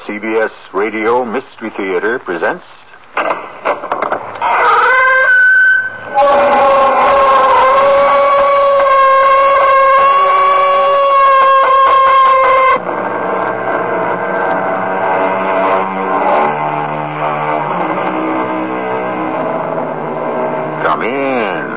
CBS Radio Mystery Theater presents... Come in.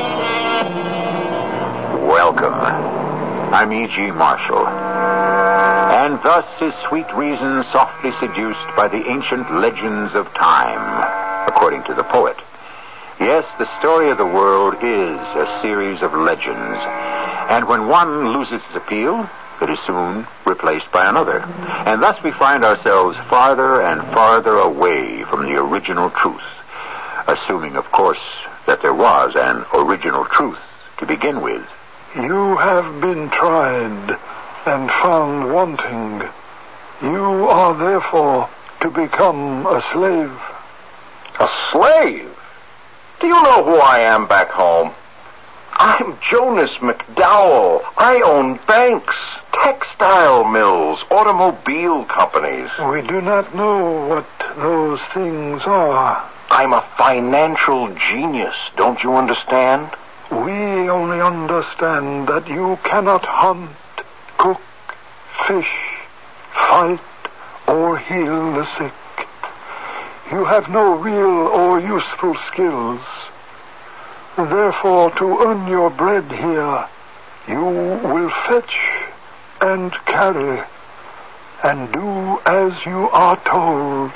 Welcome. I'm E.G. Marshall. And thus is sweet reason softly seduced by the ancient legends of time, according to the poet. Yes, the story of the world is a series of legends, and when one loses its appeal, it is soon replaced by another. And thus we find ourselves farther and farther away from the original truth, assuming, of course, that there was an original truth to begin with. You have been tried and found wanting. You are therefore to become a slave. A slave? Do you know who I am back home? I'm Jonas McDowell. I own banks, textile mills, automobile companies. We do not know what those things are. I'm a financial genius, don't you understand? We only understand that you cannot hunt, cook, fish, fight, or heal the sick. You have no real or useful skills. Therefore, to earn your bread here, you will fetch and carry and do as you are told.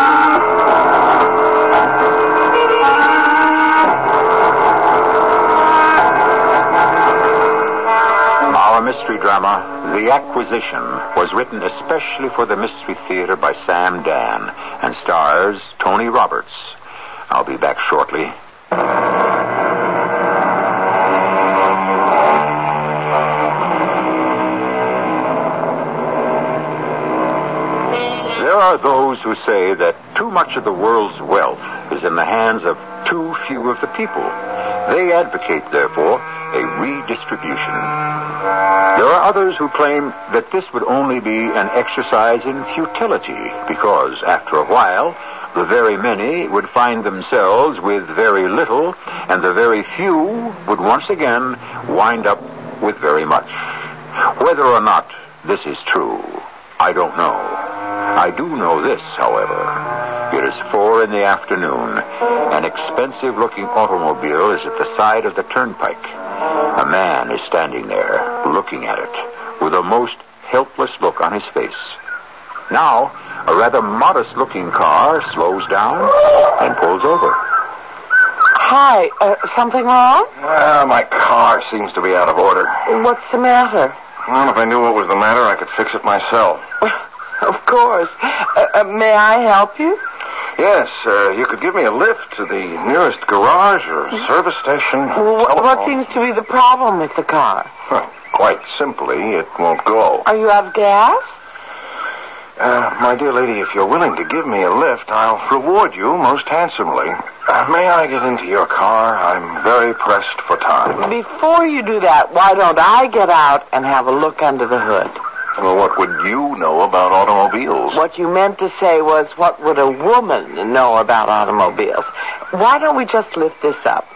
Our mystery drama, The Acquisition, was written especially for the Mystery Theater by Sam Dan and stars Tony Roberts. I'll be back shortly. There are those who say that too much of the world's wealth is in the hands of too few of the people. They advocate, therefore, a redistribution. There are others who claim that this would only be an exercise in futility, because after a while, the very many would find themselves with very little, and the very few would once again wind up with very much. Whether or not this is true, I don't know. I do know this, however. It is 4 p.m. An expensive-looking automobile is at the side of the turnpike. A man is standing there, looking at it, with a most helpless look on his face. Now, a rather modest-looking car slows down and pulls over. Hi, something wrong? Well, my car seems to be out of order. What's the matter? Well, if I knew what was the matter, I could fix it myself. Of course. May I help you? Yes, you could give me a lift to the nearest garage or service station. What seems to be the problem with the car? Well, quite simply, it won't go. Are you out of gas? My dear lady, if you're willing to give me a lift, I'll reward you most handsomely. May I get into your car? I'm very pressed for time. Before you do that, why don't I get out and have a look under the hood? Well, what would you know about automobiles? What you meant to say was, what would a woman know about automobiles? Why don't we just lift this up?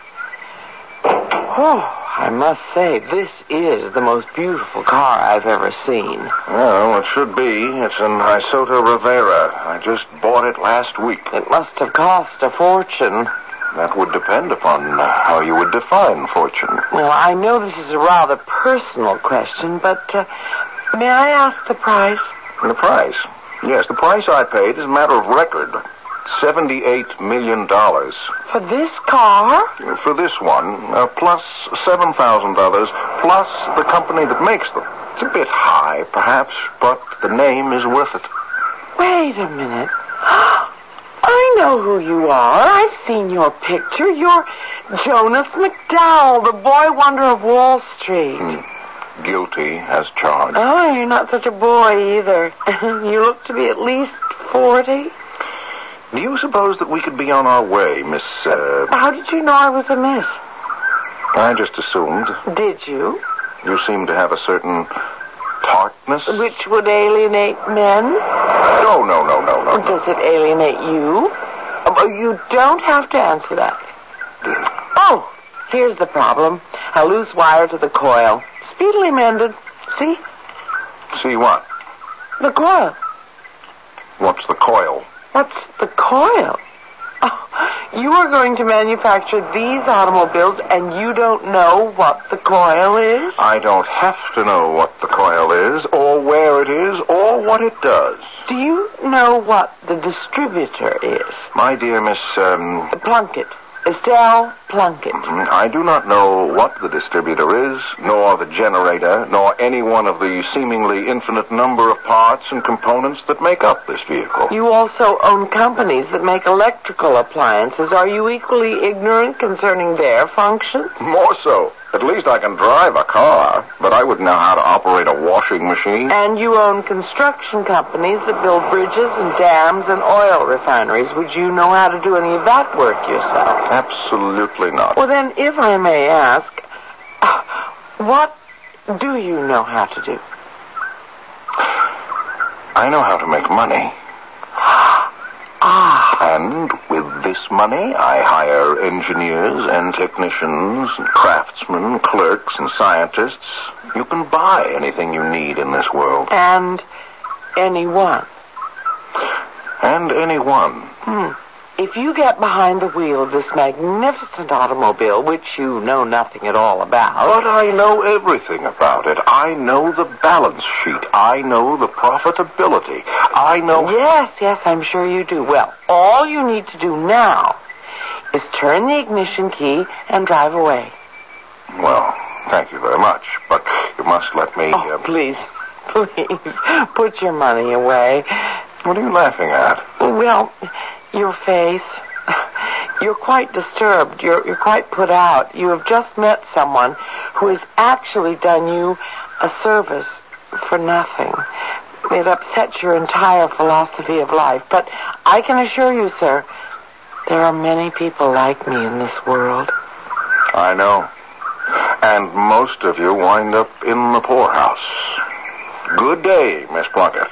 Oh, I must say, this is the most beautiful car I've ever seen. Well, it should be. It's an Isotta Rivera. I just bought it last week. It must have cost a fortune. That would depend upon how you would define fortune. Well, I know this is a rather personal question, but may I ask the price? The price? Yes, the price I paid is a matter of record. $78 million. For this car? For this one, plus $7,000, plus the company that makes them. It's a bit high, perhaps, but the name is worth it. Wait a minute. I know who you are. I've seen your picture. You're Jonas McDowell, the boy wonder of Wall Street. Guilty as charged. Oh, you're not such a boy either. You look to be at least 40. Do you suppose that we could be on our way, Miss... How did you know I was a miss? I just assumed. Did you? You seem to have a certain tartness. Which would alienate men? No. Does it alienate you? You don't have to answer that. Oh, here's the problem. A loose wire to the coil. Speedily mended. See? See what? The coil. What's the coil? What's the coil? Oh, you are going to manufacture these automobiles and you don't know what the coil is? I don't have to know what the coil is, or where it is, or what it does. Do you know what the distributor is? My dear Miss, Plunkett. Estelle Plunkett. I do not know what the distributor is, nor the generator, nor any one of the seemingly infinite number of parts and components that make up this vehicle. You also own companies that make electrical appliances. Are you equally ignorant concerning their functions? More so. At least I can drive a car, but I wouldn't know how to operate a washing machine. And you own construction companies that build bridges and dams and oil refineries. Would you know how to do any of that work yourself? Absolutely not. Well, then, if I may ask, what do you know how to do? I know how to make money. And with this money, I hire engineers and technicians, and craftsmen, clerks, and scientists. You can buy anything you need in this world. And anyone. And anyone. If you get behind the wheel of this magnificent automobile, which you know nothing at all about... But I know everything about it. I know the balance sheet. I know the profitability. I know... Yes, I'm sure you do. Well, all you need to do now is turn the ignition key and drive away. Well, thank you very much, but you must let me... Oh, please, put your money away. What are you laughing at? Well... Your face. You're quite disturbed. You're quite put out. You have just met someone who has actually done you a service for nothing. It upsets your entire philosophy of life. But I can assure you, sir, there are many people like me in this world. I know. And most of you wind up in the poorhouse. Good day, Miss Plunkett.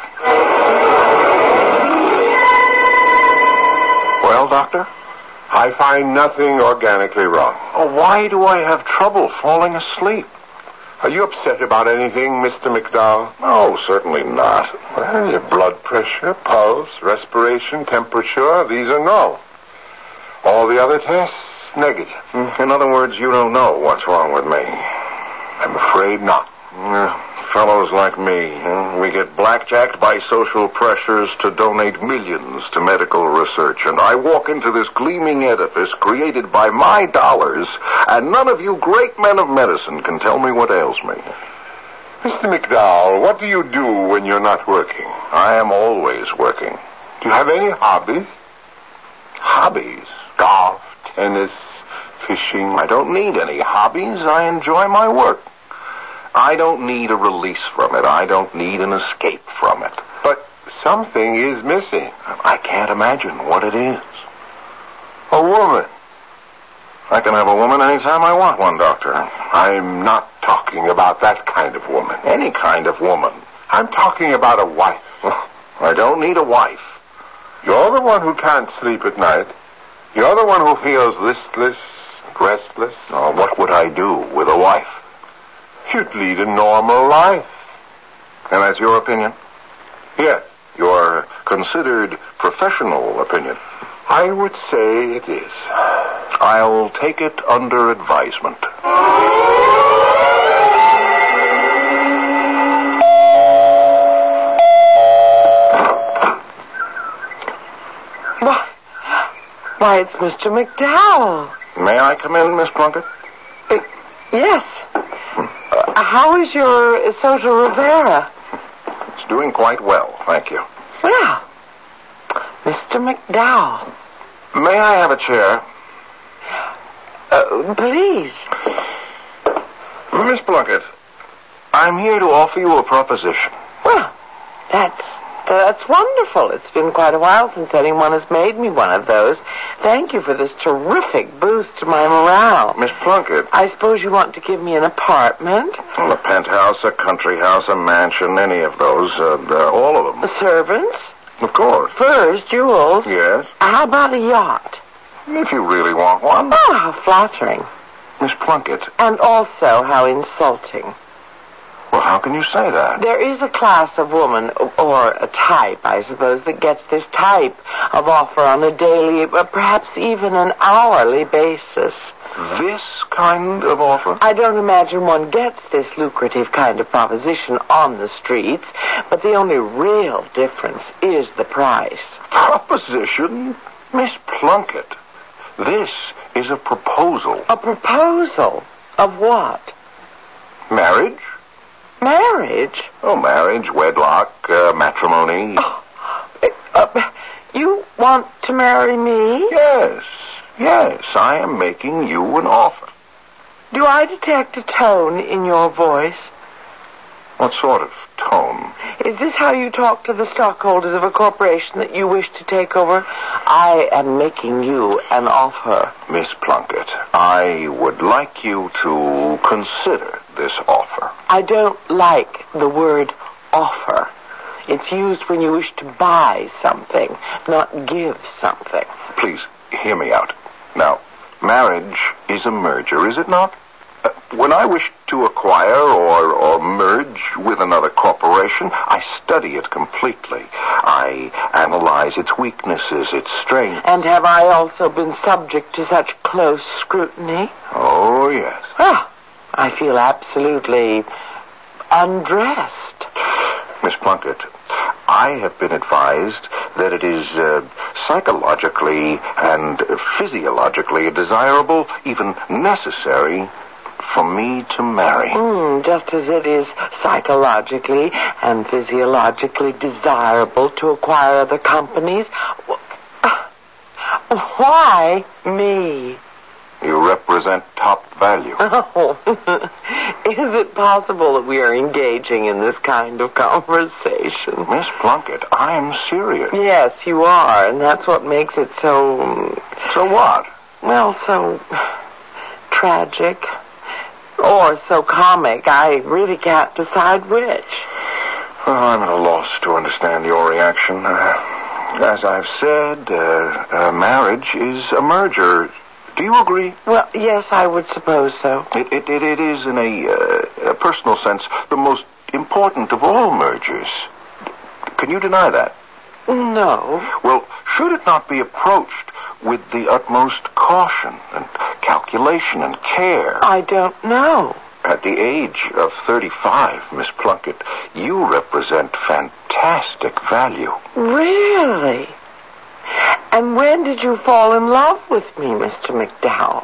Well, Doctor? I find nothing organically wrong. Oh, why do I have trouble falling asleep? Are you upset about anything, Mr. McDowell? No, certainly not. Well, your blood pressure, pulse, respiration, temperature, these are no. All the other tests, negative. In other words, you don't know what's wrong with me. I'm afraid not. Fellows like me, we get blackjacked by social pressures to donate millions to medical research, and I walk into this gleaming edifice created by my dollars, and none of you great men of medicine can tell me what ails me. Mr. McDowell, what do you do when you're not working? I am always working. Do you have any hobbies? Hobbies? Golf, tennis, fishing? I don't need any hobbies. I enjoy my work. I don't need a release from it. I don't need an escape from it. But something is missing. I can't imagine what it is. A woman. I can have a woman anytime I want one, Doctor. I'm not talking about that kind of woman. Any kind of woman. I'm talking about a wife. I don't need a wife. You're the one who can't sleep at night. You're the one who feels listless, restless. Oh, what would I do with a wife? You'd lead a normal life. And that's your opinion? Yes. Your considered professional opinion? I would say it is. I'll take it under advisement. Why, it's Mr. McDowell. May I come in, Miss Plunkett? Yes. How is your Soto Rivera? It's doing quite well, thank you. Well, Mr. McDowell. May I have a chair? Please. Miss Plunkett, I'm here to offer you a proposition. Well, that's That's wonderful. It's been quite a while since anyone has made me one of those. Thank you for this terrific boost to my morale. Miss Plunkett. I suppose you want to give me an apartment? Well, a penthouse, a country house, a mansion, any of those. All of them. Servants? Of course. Furs, jewels? Yes. How about a yacht? If you really want one. Oh, how flattering. Miss Plunkett. And also how insulting. Well, how can you say that? There is a class of woman, or a type, I suppose, that gets this type of offer on a daily, perhaps even an hourly basis. This kind of offer? I don't imagine one gets this lucrative kind of proposition on the streets, but the only real difference is the price. Proposition? Miss Plunkett, this is a proposal. A proposal? Of what? Marriage? Marriage? Oh, marriage, wedlock, matrimony. You want to marry me? Yes, I am making you an offer. Do I detect a tone in your voice? What sort of tone? Is this how you talk to the stockholders of a corporation that you wish to take over? I am making you an offer. Miss Plunkett, I would like you to consider this offer. I don't like the word offer. It's used when you wish to buy something, not give something. Please, hear me out. Now, marriage is a merger, is it not? When I wish to acquire or merge with another corporation, I study it completely. I analyze its weaknesses, its strengths. And have I also been subject to such close scrutiny? Oh, yes. Ah, I feel absolutely undressed. Miss Plunkett, I have been advised that it is psychologically and physiologically desirable, even necessary, for me to marry. Just as it is psychologically and physiologically desirable to acquire other companies. Why me? You represent top value. Oh, is it possible that we are engaging in this kind of conversation? Miss Plunkett, I am serious. Yes, you are, and that's what makes it so... So what? Well, so tragic. Or so comic. I really can't decide which. Well, I'm at a loss to understand your reaction. As I've said, marriage is a merger. Do you agree? Well, yes, I would suppose so. It is, in a personal sense, the most important of all mergers. Can you deny that? No. Well, should it not be approached with the utmost caution and calculation and care? I don't know. At the age of 35, Miss Plunkett, you represent fantastic value. Really? And when did you fall in love with me, Mr. McDowell?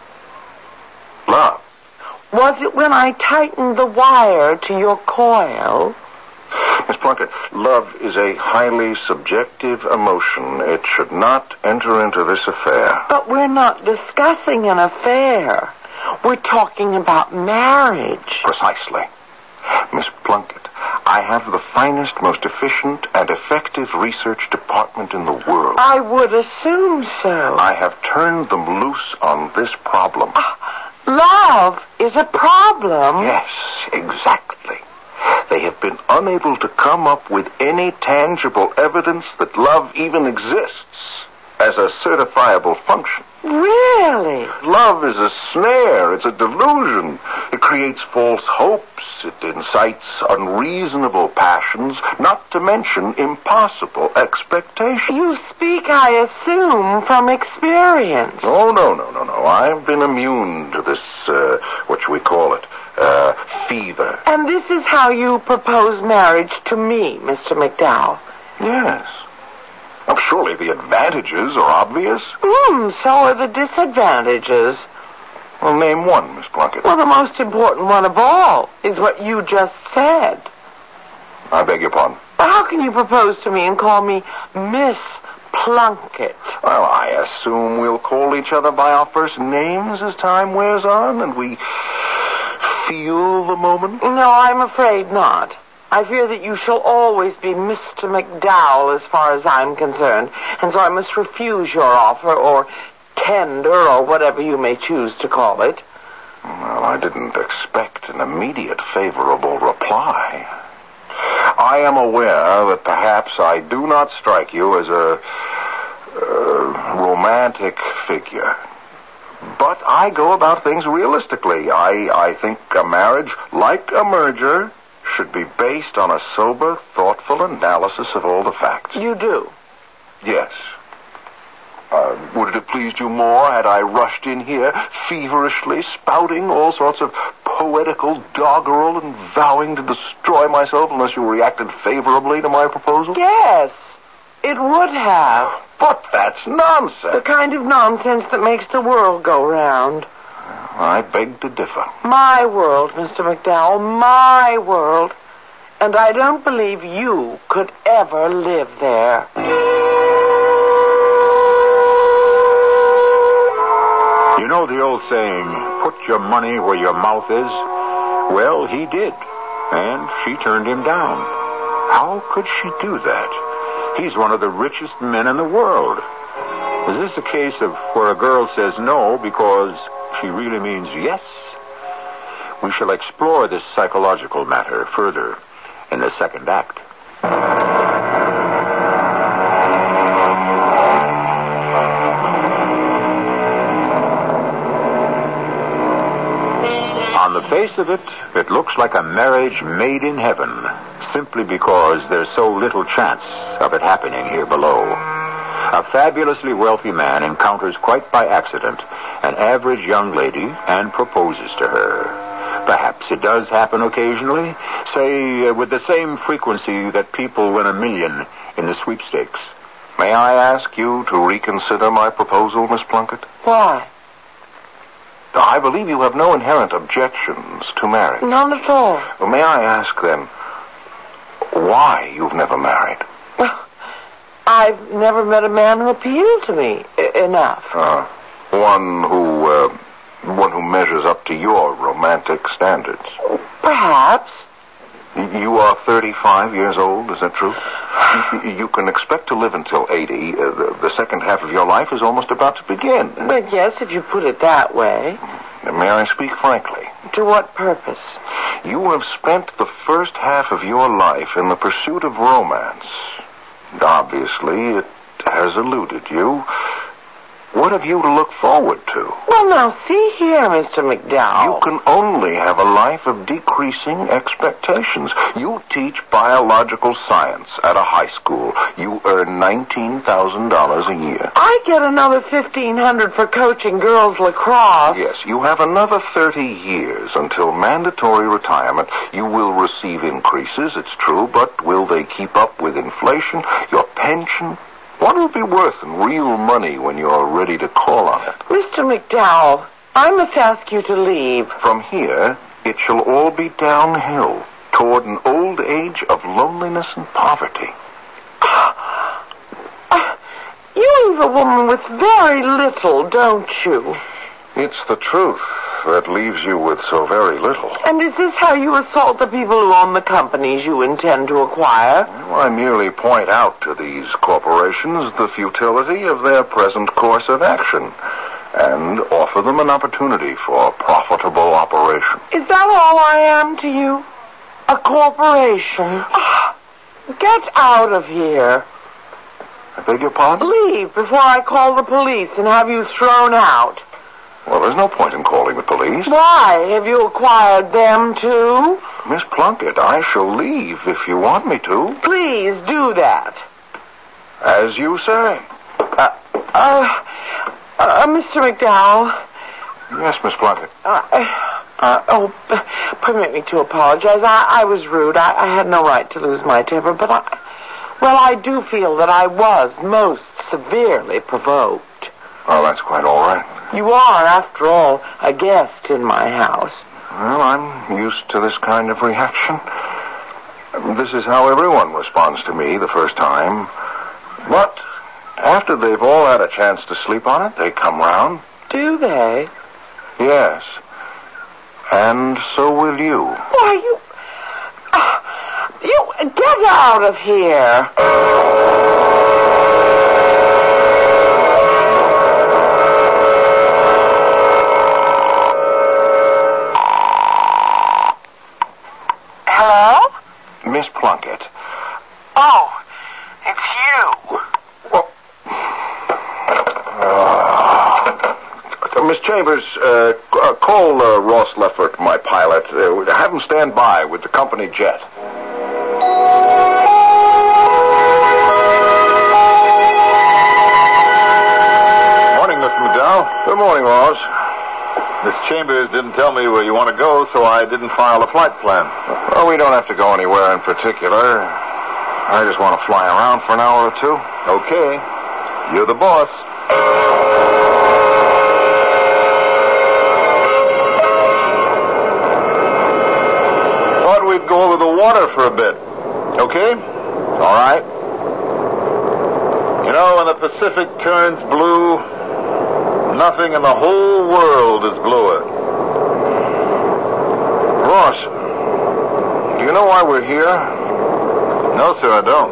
Love? Was it when I tightened the wire to your coil? Miss Plunkett, love is a highly subjective emotion. It should not enter into this affair. But we're not discussing an affair. We're talking about marriage. Precisely. Miss Plunkett, I have the finest, most efficient, and effective research department in the world. I would assume so. I have turned them loose on this problem. Love is a problem. Yes, exactly. They have been unable to come up with any tangible evidence that love even exists as a certifiable function. Really? Love is a snare. It's a delusion. It creates false hopes. It incites unreasonable passions, not to mention impossible expectations. You speak, I assume, from experience. Oh, no. I've been immune to this, what should we call it, fever. And this is how you propose marriage to me, Mr. McDowell? Yes. Surely the advantages are obvious. So are the disadvantages. Well, name one, Miss Plunkett. Well, the most important one of all is what you just said. I beg your pardon? But how can you propose to me and call me Miss Plunkett? Well, I assume we'll call each other by our first names as time wears on and we feel the moment. No, I'm afraid not. I fear that you shall always be Mr. McDowell as far as I'm concerned, and so I must refuse your offer, or tender, or whatever you may choose to call it. Well, I didn't expect an immediate favorable reply. I am aware that perhaps I do not strike you as a romantic figure. But I go about things realistically. I think a marriage, like a merger, should be based on a sober, thoughtful analysis of all the facts. You do? Yes. Would it have pleased you more had I rushed in here feverishly, spouting all sorts of poetical doggerel and vowing to destroy myself unless you reacted favorably to my proposal? Yes, it would have. But that's nonsense. The kind of nonsense that makes the world go round. I beg to differ. My world, Mr. McDowell, my world. And I don't believe you could ever live there. You know the old saying, put your money where your mouth is? Well, he did, and she turned him down. How could she do that? He's one of the richest men in the world. Is this a case of where a girl says no because she really means yes? We shall explore this psychological matter further in the second act. On the face of it, it looks like a marriage made in heaven, simply because there's so little chance of it happening here below. A fabulously wealthy man encounters quite by accident an average young lady and proposes to her. Perhaps it does happen occasionally, say with the same frequency that people win $1 million in the sweepstakes. May I ask you to reconsider my proposal, Miss Plunkett? Why? I believe you have no inherent objections to marriage. None at all. Well, may I ask, then, why you've never married? Well, I've never met a man who appealed to me enough. One who measures up to your romantic standards. Perhaps. You are 35 years old, is that true? You can expect to live until 80. The second half of your life is almost about to begin. But yes, if you put it that way. May I speak frankly? To what purpose? You have spent the first half of your life in the pursuit of romance. Obviously, it has eluded you. What have you to look forward to? Well, now, see here, Mr. McDowell. You can only have a life of decreasing expectations. You teach biological science at a high school. You earn $19,000 a year. I get another $1,500 for coaching girls lacrosse. Yes, you have another 30 years until mandatory retirement. You will receive increases, it's true, but will they keep up with inflation? Your pension? What will be worth in real money when you're ready to call on it? Mr. McDowell, I must ask you to leave. From here, it shall all be downhill toward an old age of loneliness and poverty. You leave a woman with very little, don't you? It's the truth that leaves you with so very little. And is this how you assault the people who own the companies you intend to acquire? Well, I merely point out to these corporations the futility of their present course of action and offer them an opportunity for profitable operation. Is that all I am to you? A corporation? Get out of here. I beg your pardon? Leave before I call the police and have you thrown out. Well, there's no point in calling the police. Why? Have you acquired them, too? Miss Plunkett, I shall leave if you want me to. Please do that. As you say. Mr. McDowell. Yes, Miss Plunkett. Permit me to apologize. I was rude. I had no right to lose my temper, but I do feel that I was most severely provoked. Oh, that's quite all right. You are, after all, a guest in my house. Well, I'm used to this kind of reaction. This is how everyone responds to me the first time. But after they've all had a chance to sleep on it, they come round. Do they? Yes. And so will you. Why, You get out of here. Hello? Miss Plunkett. Oh, it's you. Well, Miss Chambers, call Ross Leffert, my pilot. Have him stand by with the company jet. Morning, Mr. McDowell. Good morning, Ross. Miss Chambers didn't tell me where you want to go, so I didn't file a flight plan. Well, we don't have to go anywhere in particular. I just want to fly around for an hour or two. Okay. You're the boss. Thought we'd go over the water for a bit. Okay? All right. You know, when the Pacific turns blue, nothing in the whole world is bluer. Ross, do you know why we're here? No, sir, I don't.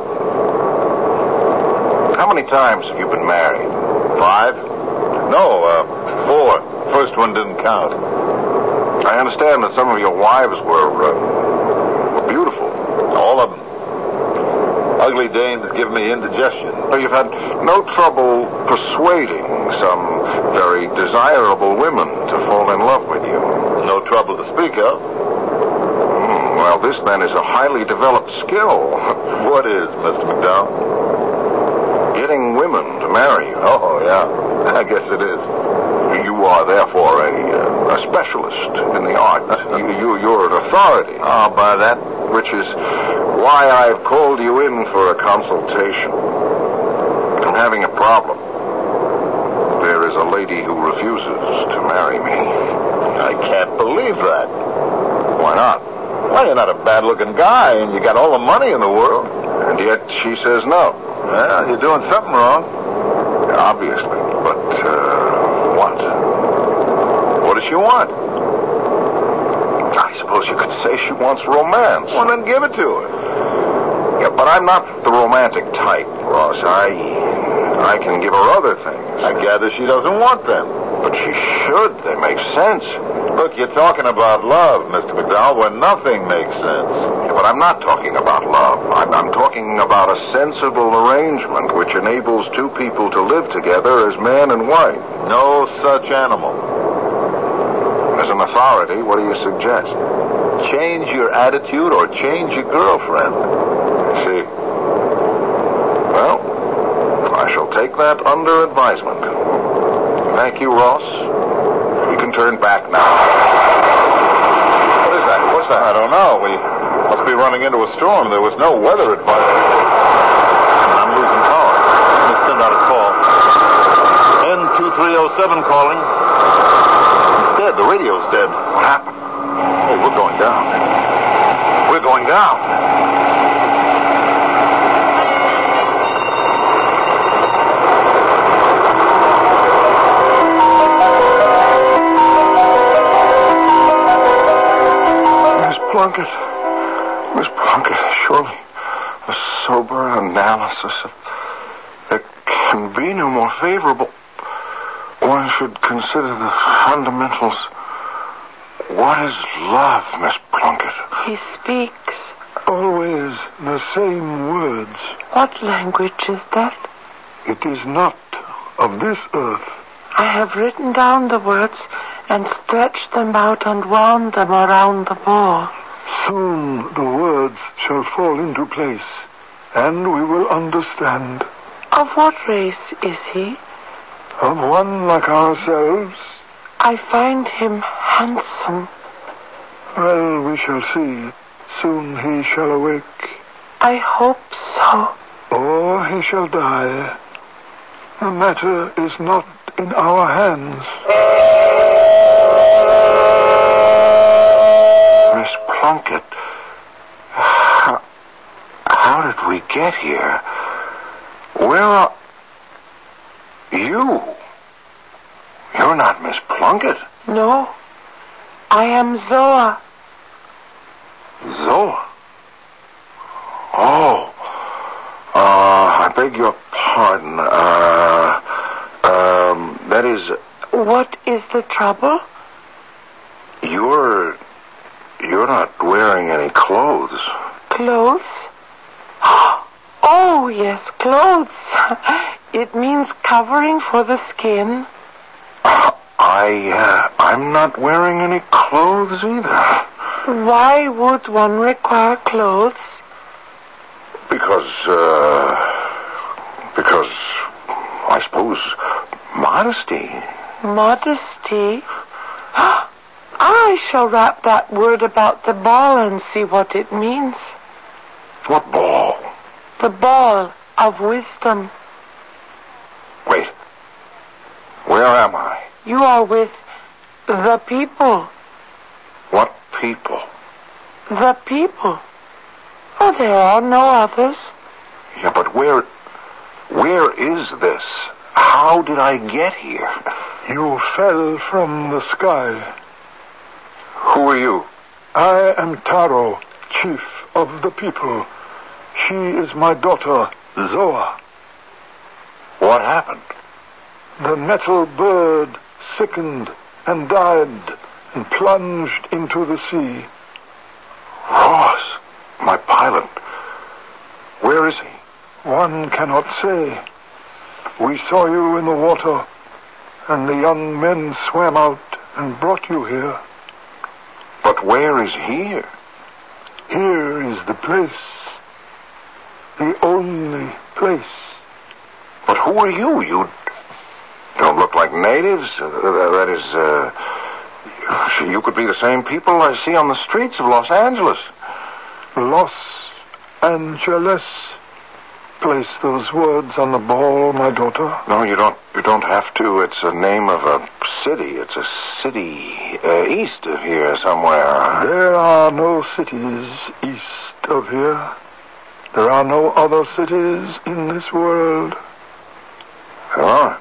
How many times have you been married? 5? No, 4. First one didn't count. I understand that some of your wives were beautiful. All of them. Ugly dames give me indigestion. So you've had no trouble persuading some very desirable women to fall in love with you. No trouble to speak of. Well, this then is a highly developed skill. What is, Mr. McDowell? Getting women to marry you. Oh, yeah. I guess it is. You are therefore a specialist in the art. You're an authority. I'll buy that. Which is why I've called you in for a consultation. I'm having a problem. There is a lady who refuses to marry me. I can't believe that. Why not? Well, you're not a bad-looking guy, and you got all the money in the world. And yet she says no. Well, you're doing something wrong. Obviously. But, what? What does she want? I suppose you could say she wants romance. Well, then give it to her. Yeah, but I'm not the romantic type, Ross. I can give her other things. I gather she doesn't want them. But she should. They make sense. Look, you're talking about love, Mr. McDowell, where nothing makes sense. Yeah, but I'm not talking about love. I'm talking about a sensible arrangement which enables two people to live together as man and wife. No such animal. As an authority, what do you suggest? Change your attitude or change your girlfriend. I see. Well, I shall take that under advisement. Thank you, Ross. You can turn back now. What is that? What's that? I don't know. We must be running into a storm. There was no weather advisory. I'm losing power. Let me send out a call. N2307 calling. It's dead. The radio's dead. What happened? Oh, we're going down. We're going down. Miss Plunkett, surely a sober analysis of... There can be no more favorable. One should consider the fundamentals. What is love, Miss Plunkett? He speaks. Always the same words. What language is that? It is not of this earth. I have written down the words and stretched them out and wound them around the ball. Soon the words shall fall into place, and we will understand. Of what race is he? Of one like ourselves? I find him handsome. Well, we shall see. Soon he shall awake. I hope so. Or he shall die. The matter is not in our hands. Miss Plunkett, how did we get here? Where are... You? You're not Miss Plunkett. No. I am Zoa. Zoa? Oh. I beg your pardon. That is... What is the trouble? You're not wearing any clothes. Clothes? Oh, yes, clothes. It means covering for the skin. I'm not wearing any clothes either. Why would one require clothes? Because I suppose modesty. Modesty? I shall wrap that word about the ball and see what it means. What ball? The ball of wisdom. Wait. Where am I? You are with the people. What people? The people. Oh, there are no others. Yeah, but where is this? How did I get here? You fell from the sky. Who are you? I am Taro, chief of the people. She is my daughter, Zoa. What happened? The metal bird sickened and died and plunged into the sea. Ross, my pilot. Where is he? One cannot say. We saw you in the water, and the young men swam out and brought you here. But where is here? Here is the place. The only place. But who are you? You don't look like natives. That is, you could be the same people I see on the streets of Los Angeles. Los Angeles. Place those words on the ball, my daughter. No, you don't. You don't have to. It's a name of a city. It's a city east of here somewhere. There are no cities east of here. There are no other cities in this world. There aren't.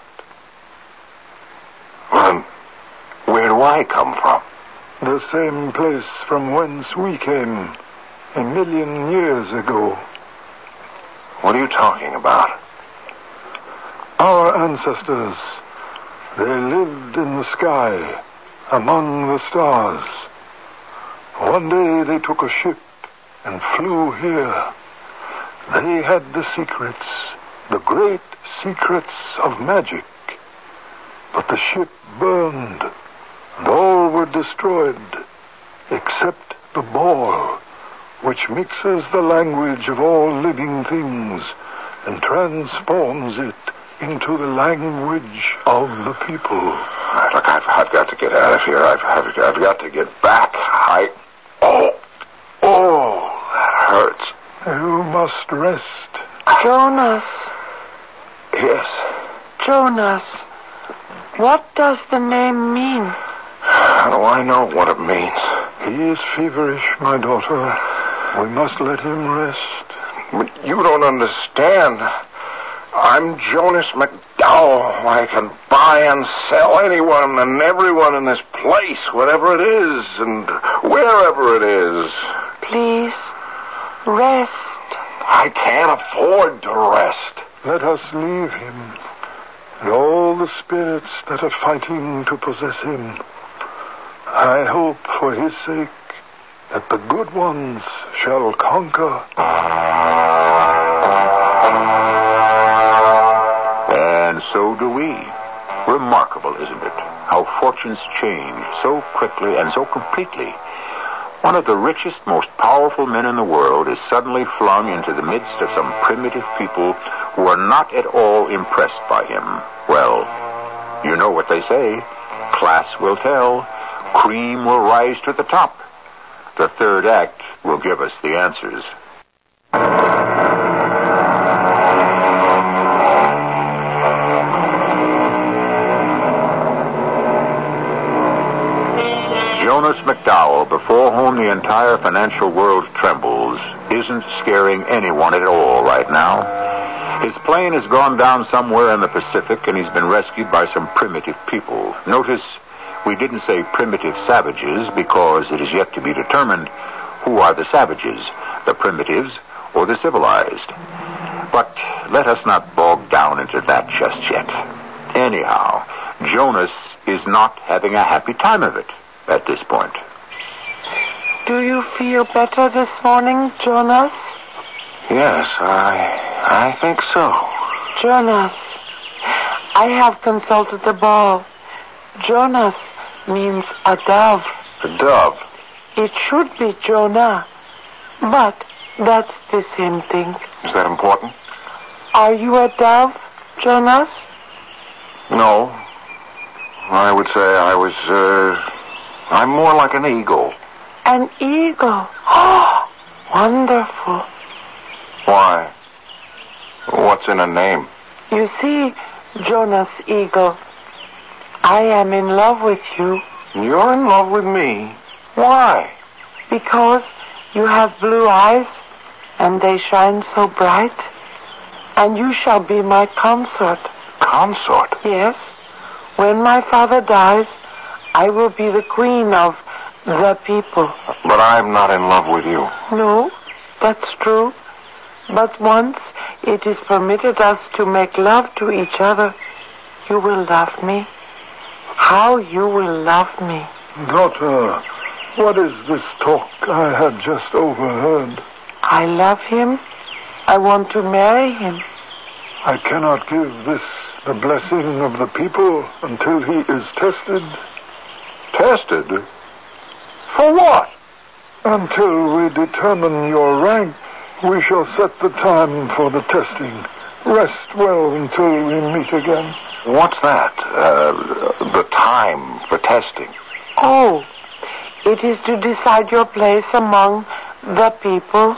Well, then, where do I come from? The same place from whence we came 1,000,000 years ago. What are you talking about? Our ancestors, they lived in the sky, among the stars. One day they took a ship and flew here. They had the secrets, the great secrets of magic. But the ship burned, and all were destroyed, except the ball, which mixes the language of all living things and transforms it into the language of the people. Look, I've got to get out of here. I've got to get back. Oh, that hurts. You must rest. Jonas. Yes. Jonas. What does the name mean? How do I know what it means? He is feverish, my daughter. We must let him rest. But you don't understand. I'm Jonas McDowell. I can buy and sell anyone and everyone in this place, whatever it is and wherever it is. Please, rest. I can't afford to rest. Let us leave him and all the spirits that are fighting to possess him. I hope for his sake that the good ones shall conquer. And so do we. Remarkable, isn't it? How fortunes change so quickly and so completely. One of the richest, most powerful men in the world is suddenly flung into the midst of some primitive people who are not at all impressed by him. Well, you know what they say. Class will tell. Cream will rise to the top. The third act will give us the answers. Jonas McDowell, before whom the entire financial world trembles, isn't scaring anyone at all right now. His plane has gone down somewhere in the Pacific, and he's been rescued by some primitive people. Notice we didn't say primitive savages because it is yet to be determined who are the savages, the primitives or the civilized. But let us not bog down into that just yet. Anyhow, Jonas is not having a happy time of it at this point. Do you feel better this morning, Jonas? Yes, I think so. Jonas, I have consulted the ball. Jonas means a dove. A dove? It should be Jonah, but that's the same thing. Is that important? Are you a dove, Jonas? No. I would say I'm more like an eagle. An eagle? Oh, wonderful. Why? What's in a name? You see, Jonas Eagle, I am in love with you. You're in love with me? Why? Because you have blue eyes, and they shine so bright. And you shall be my consort. Consort? Yes. When my father dies, I will be the queen of the people. But I'm not in love with you. No, that's true. But once it is permitted us to make love to each other, you will love me. How you will love me. Daughter, what is this talk I had just overheard? I love him. I want to marry him. I cannot give this the blessing of the people until he is tested. Tested? For what? Until we determine your rank, we shall set the time for the testing. Rest well until we meet again. What's that? The time for testing? Oh, it is to decide your place among the people.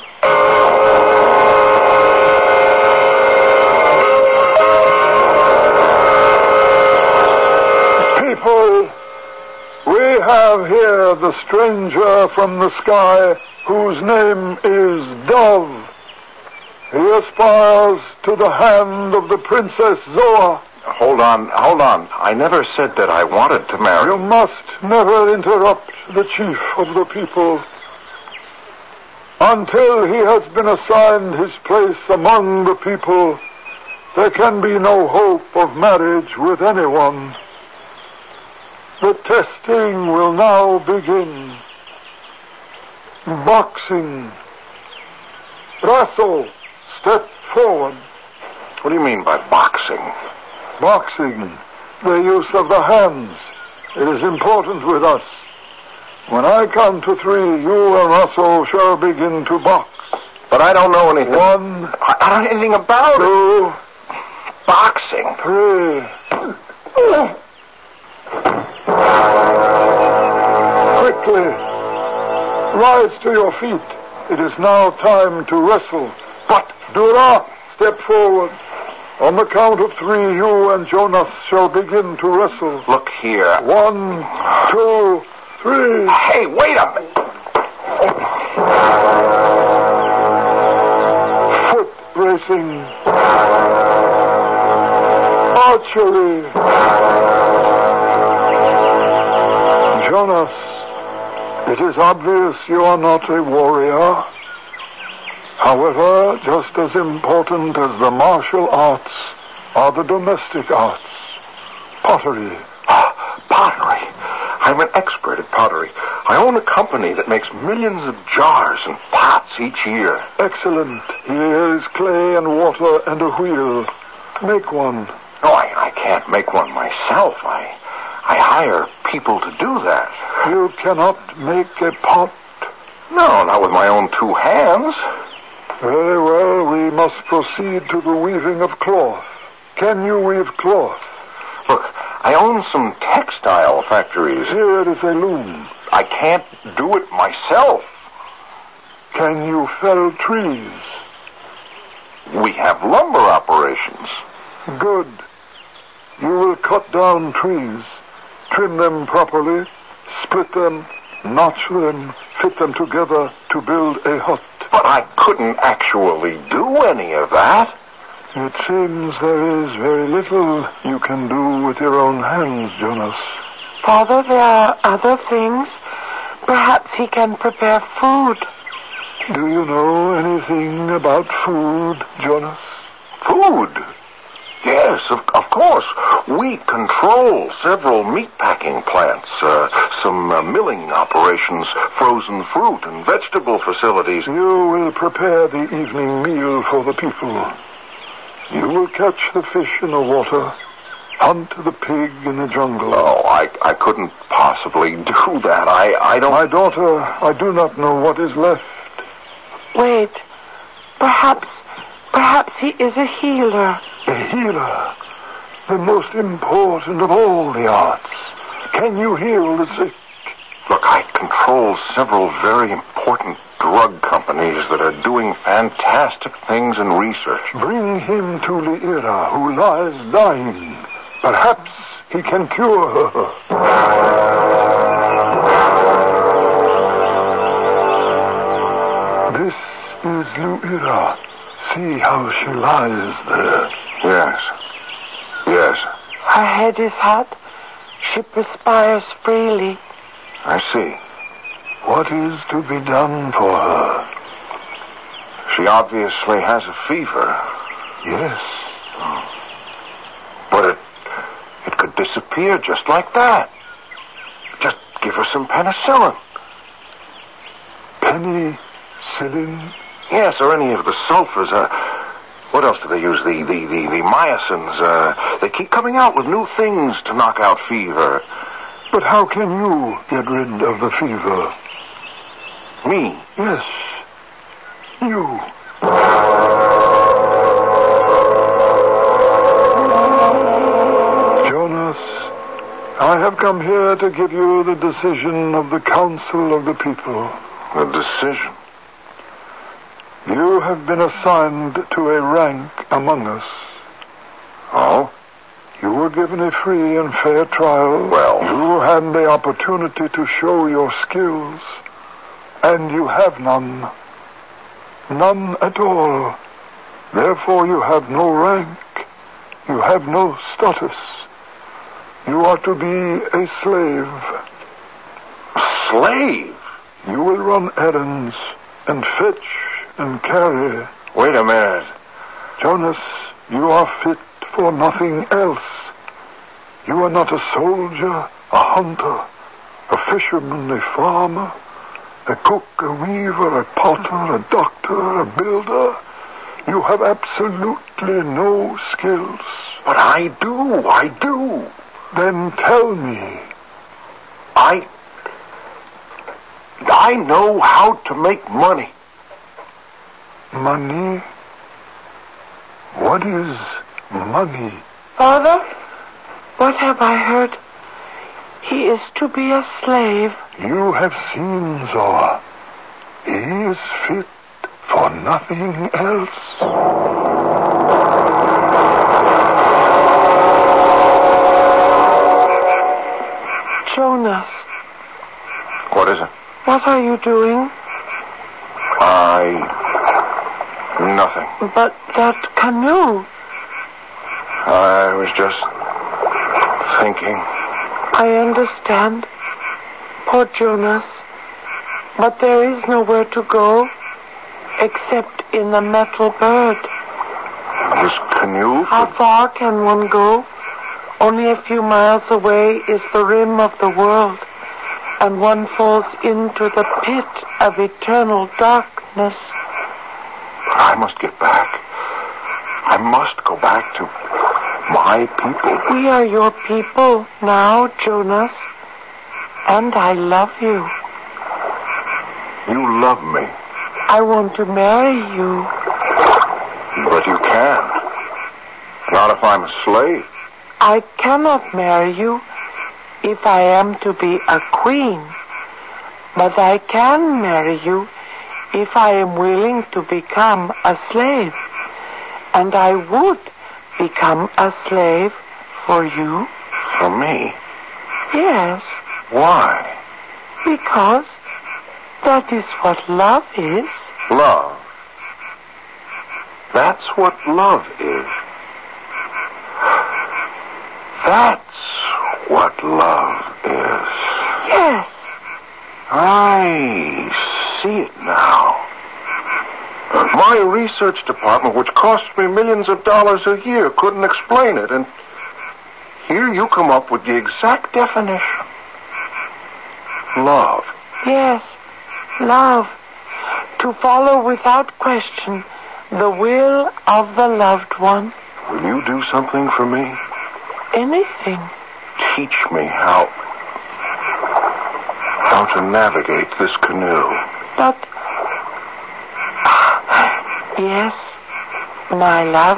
People, we have here the stranger from the sky whose name is Dove. He aspires to the hand of the Princess Zoa. Hold on. I never said that I wanted to marry. You must never interrupt the chief of the people. Until he has been assigned his place among the people, there can be no hope of marriage with anyone. The testing will now begin. Boxing. Wrestle. Step forward. What do you mean by boxing? Boxing. The use of the hands. It is important with us. When I count to 3, you and Russell shall begin to box. But I don't know anything. 1, I don't know anything about 2, it. Boxing? 3. Quickly. Rise to your feet. It is now time to wrestle. But Do not step forward. On the count of 3, you and Jonas shall begin to wrestle. look here. 1, 2, 3. Hey, wait a minute. Foot racing. Archery. Jonas, it is obvious you are not a warrior. However, just as important as the martial arts are the domestic arts. Pottery. Pottery. I'm an expert at pottery. I own a company that makes millions of jars and pots each year. Excellent. Here is clay and water and a wheel. Make one. No, I can't make one myself. I hire people to do that. You cannot make a pot. No, not with my own 2 hands. Very well, we must proceed to the weaving of cloth. Can you weave cloth? Look, I own some textile factories. Here is a loom. I can't do it myself. Can you fell trees? We have lumber operations. Good. You will cut down trees, trim them properly, split them, notch them, fit them together to build a hut. But I couldn't actually do any of that. It seems there is very little you can do with your own hands, Jonas. Father, there are other things. Perhaps he can prepare food. Do you know anything about food, Jonas? Food? Yes, of course. We control several meatpacking plants, some milling operations, frozen fruit and vegetable facilities. You will prepare the evening meal for the people. You will catch the fish in the water, hunt the pig in the jungle. Oh, I couldn't possibly do that. I don't... My daughter, I do not know what is left. Wait. Perhaps he is a healer. A healer, the most important of all the arts. Can you heal the sick? Look, I control several very important drug companies that are doing fantastic things in research. Bring him to Lyra, who lies dying. Perhaps he can cure her. This is Lyra. See how she lies there. Yes. Her head is hot. She perspires freely. I see. What is to be done for her? She obviously has a fever. Yes. But it could disappear just like that. Just give her some penicillin. Penicillin? Yes, or any of the sulfurs. What else do they use? The mycins. They keep coming out with new things to knock out fever. But how can you get rid of the fever? Me? Yes. You. Jonas, I have come here to give you the decision of the Council of the People. The decision? You have been assigned to a rank among us. Oh? You were given a free and fair trial. Well... You had the opportunity to show your skills. And you have none. None at all. Therefore you have no rank. You have no status. You are to be a slave. A slave? You will run errands and fetch and carry. Wait a minute. Jonas, you are fit for nothing else. You are not a soldier, a hunter, a fisherman, a farmer, a cook, a weaver, a potter, a doctor, a builder. You have absolutely no skills. But I do. Then tell me. I know how to make money. Money? What is money? Father, what have I heard? He is to be a slave. You have seen Zoa. He is fit for nothing else. Jonas. What is it? What are you doing? Nothing. But that canoe. I was just thinking. I understand. Poor Jonas. But there is nowhere to go except in the metal bird. This canoe? How far can one go? Only a few miles away is the rim of the world, and one falls into the pit of eternal darkness. I must get back. I must go back to my people. We are your people now, Jonas, and I love you. You love me. I want to marry you. But you can't. Not if I'm a slave. I cannot marry you if I am to be a queen. But I can marry you if I am willing to become a slave. And I would become a slave for you. For me? Yes. Why? Because that is what love is. Love. That's what love is. That's what love is. Yes. I see it now. My research department, which costs me millions of dollars a year, couldn't explain it. And here you come up with the exact definition. Love. Yes, love. To follow without question the will of the loved one. Will you do something for me? Anything. Teach me how to navigate this canoe. But... Yes, my love.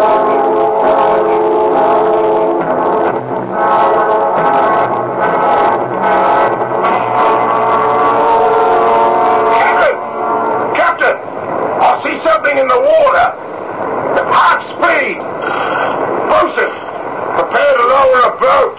Captain! I see something in the water. At half speed. Bosun, prepare to lower a boat.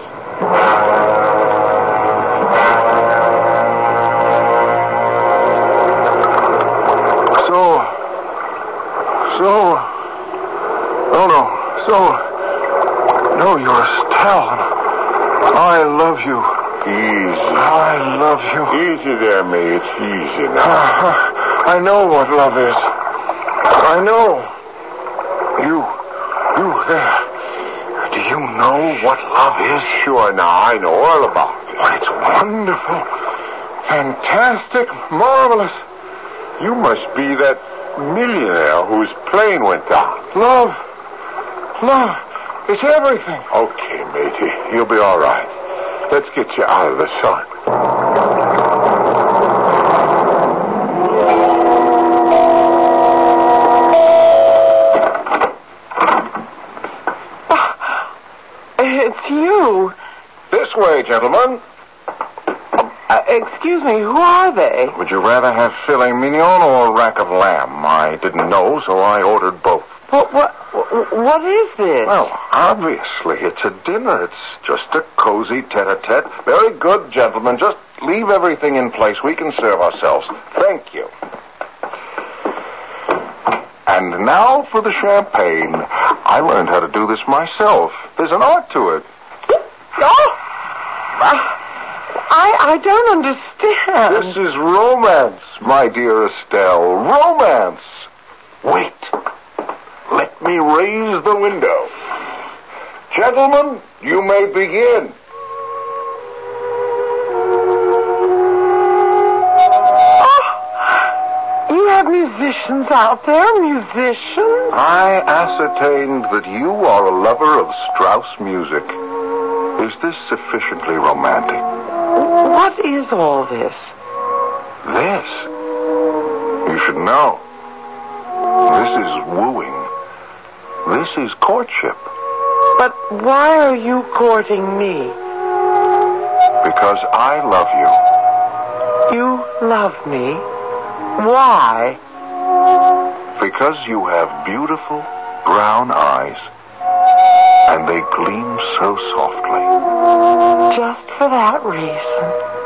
No, you're Estelle. I love you. Easy. I love you. Easy there, mate. Easy now. I know what love is. I know. You there. Do you know what love is? Sure, now, I know all about it. Why, it's wonderful. Fantastic. Marvelous. You must be that millionaire whose plane went down. Love. It's everything. Okay, matey. You'll be all right. Let's get you out of the sun. It's you. This way, gentlemen. Excuse me, who are they? Would you rather have filet mignon or a rack of lamb? I didn't know, so I ordered both. What is this? Well, obviously, it's a dinner. It's just a cozy tete-a-tete. Very good, gentlemen. Just leave everything in place. We can serve ourselves. Thank you. And now for the champagne. I learned how to do this myself. There's an art to it. Oh! I don't understand. This is romance, my dear Estelle. Romance. Wait. Let me raise the window. Gentlemen, you may begin. Oh, you have musicians out there, musicians? I ascertained that you are a lover of Strauss music. Is this sufficiently romantic? What is all this? This? You should know. This is wooing. This is courtship. But why are you courting me? Because I love you. You love me? Why? Because you have beautiful brown eyes. And they gleam so softly. Just for that reason.